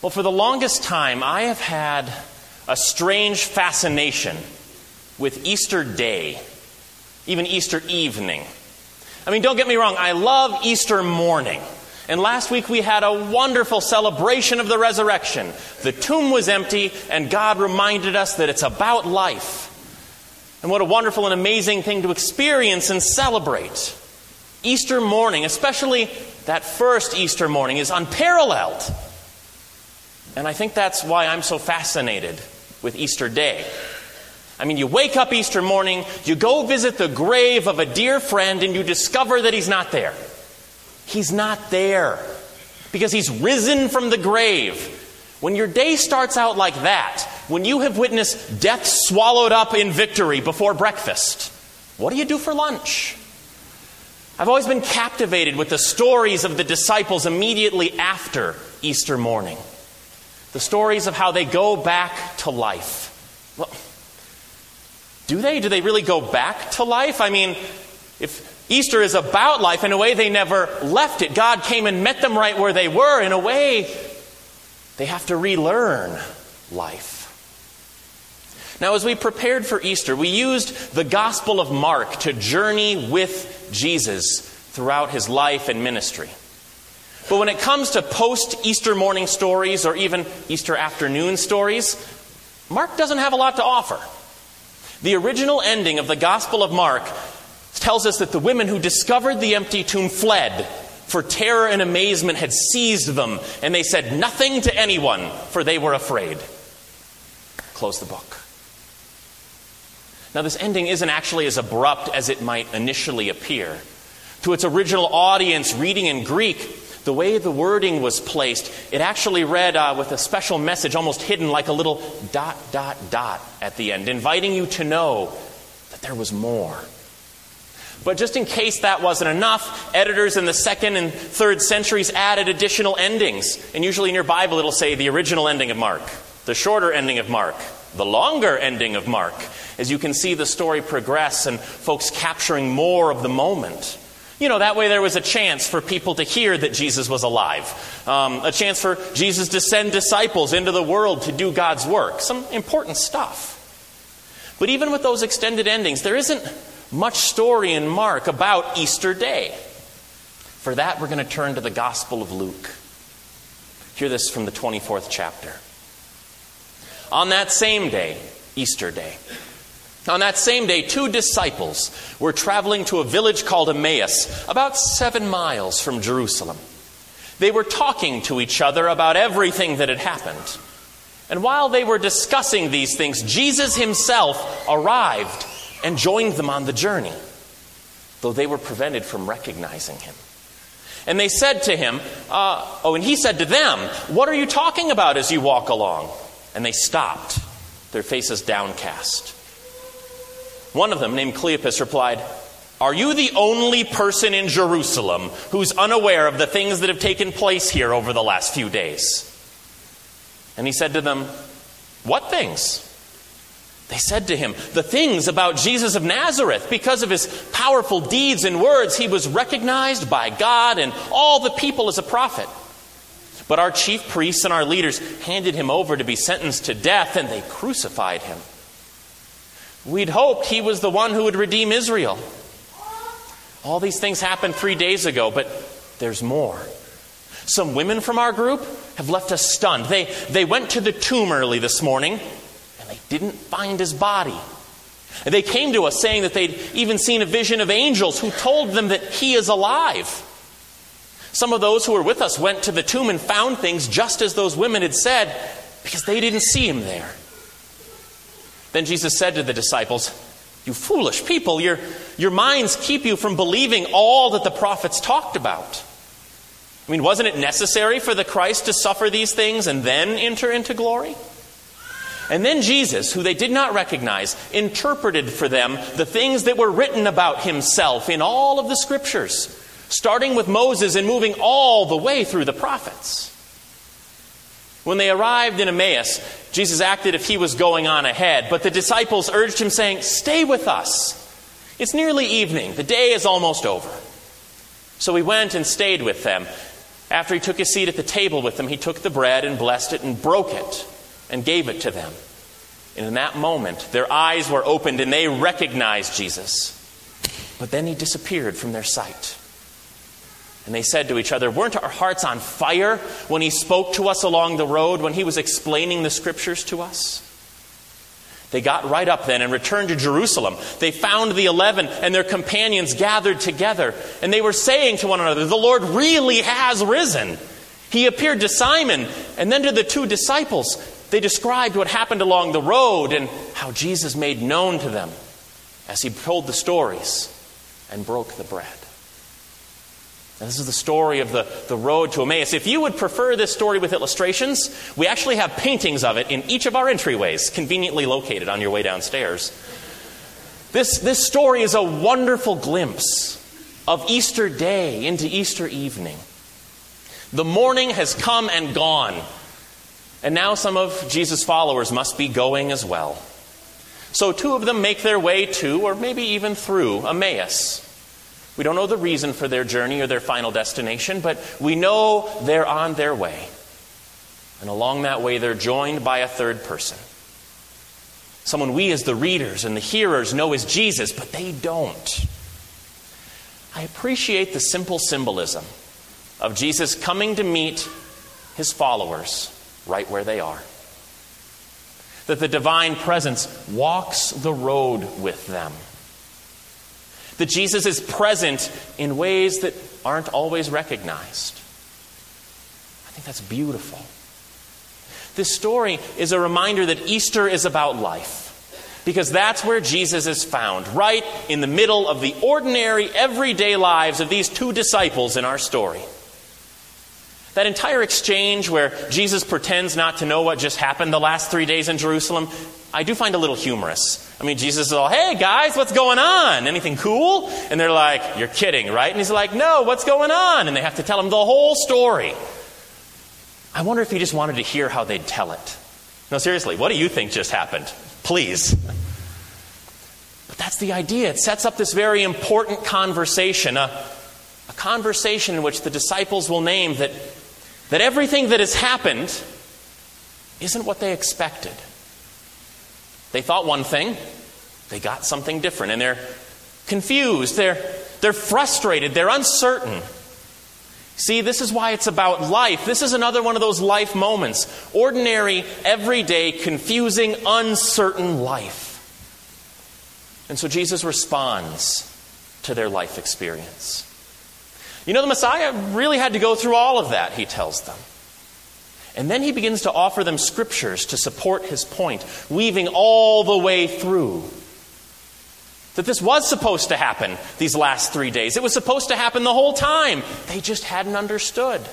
Well, for the longest time, I have had a strange fascination with Easter Day, even Easter evening. I mean, don't get me wrong, I love Easter morning. And last week we had a wonderful celebration of the resurrection. The tomb was empty, and God reminded us that it's about life. And what a wonderful and amazing thing to experience and celebrate. Easter morning, especially that first Easter morning, is unparalleled. And I think that's why I'm so fascinated with Easter Day. I mean, you wake up Easter morning, you go visit the grave of a dear friend, and you discover that he's not there. He's not there because he's risen from the grave. When your day starts out like that, when you have witnessed death swallowed up in victory before breakfast, what do you do for lunch? I've always been captivated with the stories of the disciples immediately after Easter morning. The stories of how they go back to life. Well, do they? Do they really go back to life? I mean, if Easter is about life, in a way they never left it. God came and met them right where they were. In a way, they have to relearn life. Now, as we prepared for Easter, we used the Gospel of Mark to journey with Jesus throughout his life and ministry. But when it comes to post-Easter morning stories or even Easter afternoon stories, Mark doesn't have a lot to offer. The original ending of the Gospel of Mark tells us that the women who discovered the empty tomb fled, for terror and amazement had seized them, and they said nothing to anyone, for they were afraid. Close the book. Now, this ending isn't actually as abrupt as it might initially appear. To its original audience reading in Greek, the way the wording was placed, it actually read with a special message almost hidden like a little ... at the end, inviting you to know that there was more. But just in case that wasn't enough, editors in the 2nd and 3rd centuries added additional endings. And usually in your Bible it'll say the original ending of Mark, the shorter ending of Mark, the longer ending of Mark, as you can see the story progress and folks capturing more of the moment. You know, that way there was a chance for people to hear that Jesus was alive. A chance for Jesus to send disciples into the world to do God's work. Some important stuff. But even with those extended endings, there isn't much story in Mark about Easter Day. For that, we're going to turn to the Gospel of Luke. Hear this from the 24th chapter. On that same day, Easter Day, on that same day, 2 disciples were traveling to a village called Emmaus, about 7 miles from Jerusalem. They were talking to each other about everything that had happened. And while they were discussing these things, Jesus himself arrived and joined them on the journey, though they were prevented from recognizing him. And they said to him, and he said to them, "What are you talking about as you walk along?" And they stopped, their faces downcast. One of them, named Cleopas, replied, "Are you the only person in Jerusalem who's unaware of the things that have taken place here over the last few days?" And he said to them, "What things?" They said to him, "The things about Jesus of Nazareth. Because of his powerful deeds and words, he was recognized by God and all the people as a prophet. But our chief priests and our leaders handed him over to be sentenced to death, and they crucified him. We'd hoped he was the one who would redeem Israel. All these things happened 3 days ago, but there's more. Some women from our group have left us stunned. They went to the tomb early this morning, and they didn't find his body. They came to us saying that they'd even seen a vision of angels who told them that he is alive. Some of those who were with us went to the tomb and found things just as those women had said, because they didn't see him there." Then Jesus said to the disciples, "You foolish people, your minds keep you from believing all that the prophets talked about. I mean, wasn't it necessary for the Christ to suffer these things and then enter into glory?" And then Jesus, who they did not recognize, interpreted for them the things that were written about himself in all of the scriptures, starting with Moses and moving all the way through the prophets. When they arrived in Emmaus, Jesus acted as if he was going on ahead, but the disciples urged him, saying, "Stay with us. It's nearly evening. The day is almost over." So he went and stayed with them. After he took his seat at the table with them, he took the bread and blessed it and broke it and gave it to them. And in that moment, their eyes were opened and they recognized Jesus. But then he disappeared from their sight. And they said to each other, weren't our hearts on fire when he spoke to us along the road, when he was explaining the scriptures to us? They got right up then and returned to Jerusalem. They found the 11 and their companions gathered together. And they were saying to one another, the Lord really has risen. He appeared to Simon and then to the 2 disciples. They described what happened along the road and how Jesus made known to them as he told the stories and broke the bread. Now, this is the story of the road to Emmaus. If you would prefer this story with illustrations, we actually have paintings of it in each of our entryways, conveniently located on your way downstairs. This story is a wonderful glimpse of Easter day into Easter evening. The morning has come and gone, and now some of Jesus' followers must be going as well. So 2 of them make their way to, or maybe even through, Emmaus. We don't know the reason for their journey or their final destination, but we know they're on their way. And along that way, they're joined by a 3rd person. Someone we as the readers and the hearers know as Jesus, but they don't. I appreciate the simple symbolism of Jesus coming to meet his followers right where they are. That the divine presence walks the road with them. That Jesus is present in ways that aren't always recognized. I think that's beautiful. This story is a reminder that Easter is about life, because that's where Jesus is found, right in the middle of the ordinary, everyday lives of these 2 disciples in our story. That entire exchange where Jesus pretends not to know what just happened the last 3 days in Jerusalem, I do find a little humorous. I mean, Jesus is all, hey guys, what's going on? Anything cool? And they're like, you're kidding, right? And he's like, no, what's going on? And they have to tell him the whole story. I wonder if he just wanted to hear how they'd tell it. No, seriously, what do you think just happened? Please. But that's the idea. It sets up this very important conversation, a conversation in which the disciples will name that everything that has happened isn't what they expected. They thought one thing, they got something different, and they're confused, they're frustrated, they're uncertain. See, this is why it's about life. This is another one of those life moments. Ordinary, everyday, confusing, uncertain life. And so Jesus responds to their life experience. You know, the Messiah really had to go through all of that, he tells them. And then he begins to offer them scriptures to support his point, weaving all the way through. That this was supposed to happen these last 3 days. It was supposed to happen the whole time. They just hadn't understood.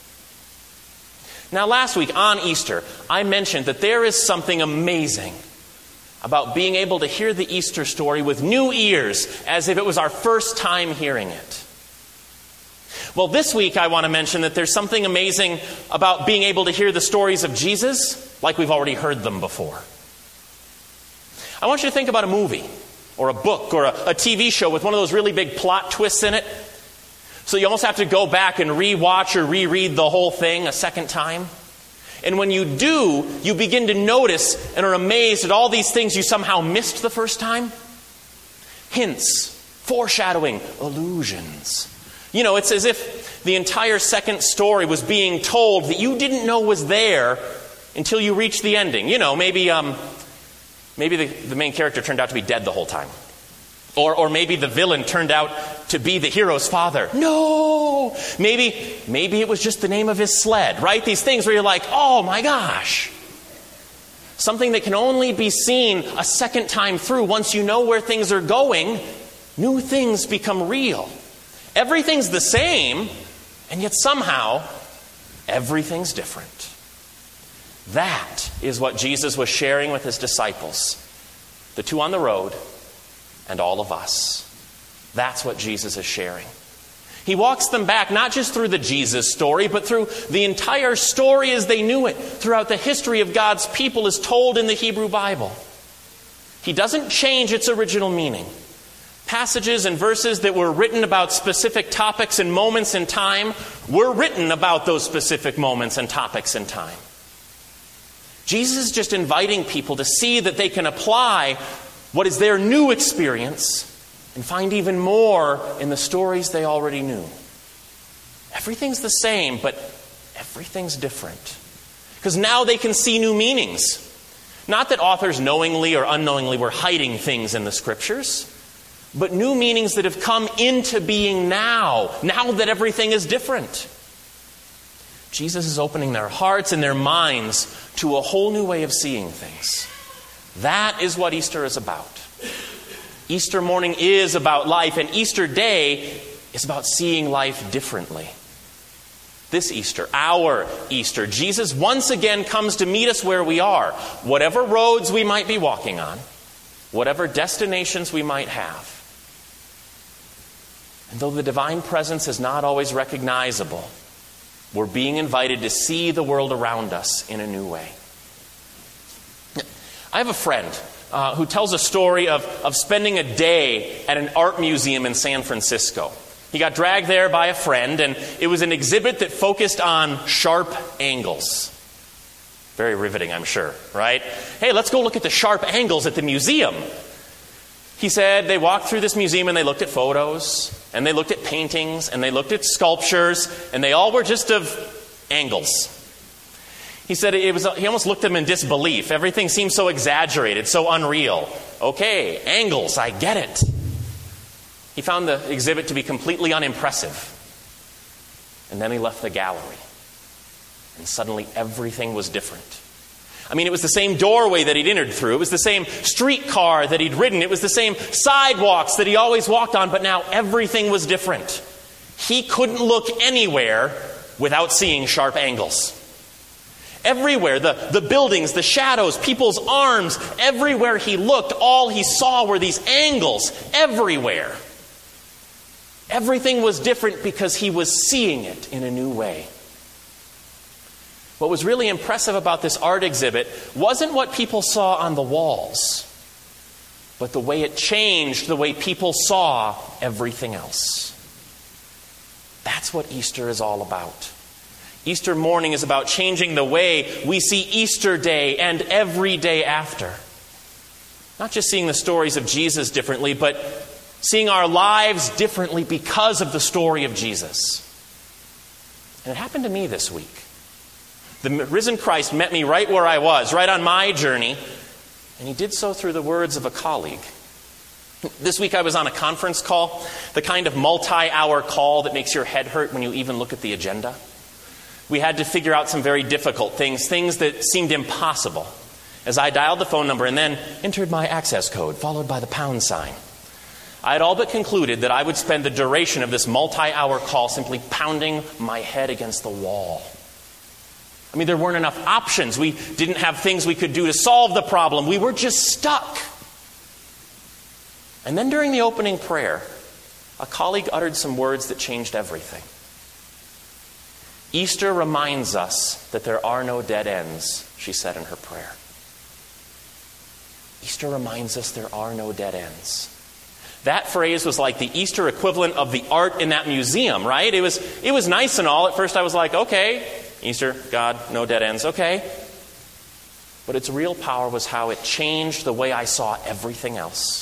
Now, last week on Easter, I mentioned that there is something amazing about being able to hear the Easter story with new ears, as if it was our first time hearing it. Well, this week I want to mention that there's something amazing about being able to hear the stories of Jesus like we've already heard them before. I want you to think about a movie or a book or a TV show with one of those really big plot twists in it. So you almost have to go back and rewatch or reread the whole thing a second time. And when you do, you begin to notice and are amazed at all these things you somehow missed the first time. Hints, foreshadowing, allusions. You know, it's as if the entire second story was being told that you didn't know was there until you reached the ending. You know, maybe the main character turned out to be dead the whole time. Or maybe the villain turned out to be the hero's father. No! Maybe it was just the name of his sled, right? These things where you're like, oh my gosh. Something that can only be seen a second time through. Once you know where things are going, new things become real. Everything's the same, and yet somehow, everything's different. That is what Jesus was sharing with his disciples. The 2 on the road, and all of us. That's what Jesus is sharing. He walks them back not just through the Jesus story, but through the entire story as they knew it, throughout the history of God's people as told in the Hebrew Bible. He doesn't change its original meaning. Passages and verses that were written about specific topics and moments in time were written about those specific moments and topics in time. Jesus is just inviting people to see that they can apply what is their new experience and find even more in the stories they already knew. Everything's the same, but everything's different. Because now they can see new meanings. Not that authors knowingly or unknowingly were hiding things in the Scriptures, but new meanings that have come into being now that everything is different. Jesus is opening their hearts and their minds to a whole new way of seeing things. That is what Easter is about. Easter morning is about life, and Easter day is about seeing life differently. This Easter, our Easter, Jesus once again comes to meet us where we are, whatever roads we might be walking on, whatever destinations we might have. And though the divine presence is not always recognizable, we're being invited to see the world around us in a new way. I have a friend who tells a story of spending a day at an art museum in San Francisco. He got dragged there by a friend, and it was an exhibit that focused on sharp angles. Very riveting, I'm sure, right? Hey, let's go look at the sharp angles at the museum. He said they walked through this museum and they looked at photos, and they looked at paintings, and they looked at sculptures, and they all were just of angles. He said he almost looked at them in disbelief. Everything seemed so exaggerated, so unreal. Okay, angles, I get it. He found the exhibit to be completely unimpressive. And then he left the gallery. And suddenly everything was different. I mean, it was the same doorway that he'd entered through. It was the same streetcar that he'd ridden. It was the same sidewalks that he always walked on. But now everything was different. He couldn't look anywhere without seeing sharp angles. Everywhere, the buildings, the shadows, people's arms, everywhere he looked, all he saw were these angles. Everywhere. Everything was different because he was seeing it in a new way. What was really impressive about this art exhibit wasn't what people saw on the walls, but the way it changed the way people saw everything else. That's what Easter is all about. Easter morning is about changing the way we see Easter Day and every day after. Not just seeing the stories of Jesus differently, but seeing our lives differently because of the story of Jesus. And it happened to me this week. The risen Christ met me right where I was, right on my journey, and he did so through the words of a colleague. This week I was on a conference call, the kind of multi-hour call that makes your head hurt when you even look at the agenda. We had to figure out some very difficult things that seemed impossible, as I dialed the phone number and then entered my access code, followed by the pound sign. I had all but concluded that I would spend the duration of this multi-hour call simply pounding my head against the wall. I mean, there weren't enough options. We didn't have things we could do to solve the problem. We were just stuck. And then during the opening prayer, a colleague uttered some words that changed everything. Easter reminds us that there are no dead ends, she said in her prayer. Easter reminds us there are no dead ends. That phrase was like the Easter equivalent of the art in that museum, right? It was nice and all. At first I was like, okay, Easter, God, no dead ends, okay. But its real power was how it changed the way I saw everything else.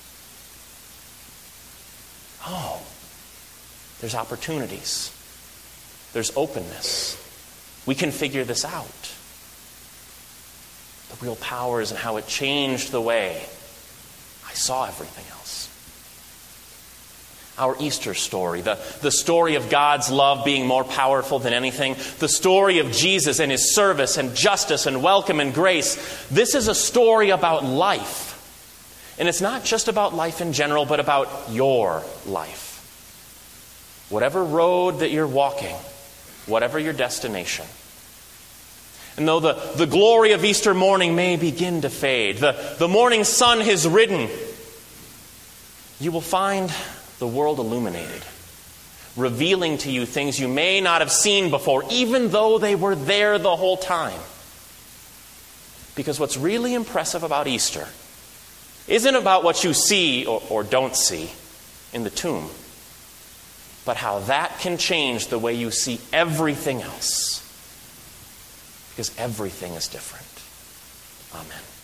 Oh, there's opportunities. There's openness. We can figure this out. The real power is in how it changed the way I saw everything else. Our Easter story, the story of God's love being more powerful than anything, the story of Jesus and his service and justice and welcome and grace. This is a story about life. And it's not just about life in general, but about your life. Whatever road that you're walking, whatever your destination. And though the glory of Easter morning may begin to fade, the morning sun has risen, you will find the world illuminated, revealing to you things you may not have seen before, even though they were there the whole time. Because what's really impressive about Easter isn't about what you see or don't see in the tomb, but how that can change the way you see everything else. Because everything is different. Amen.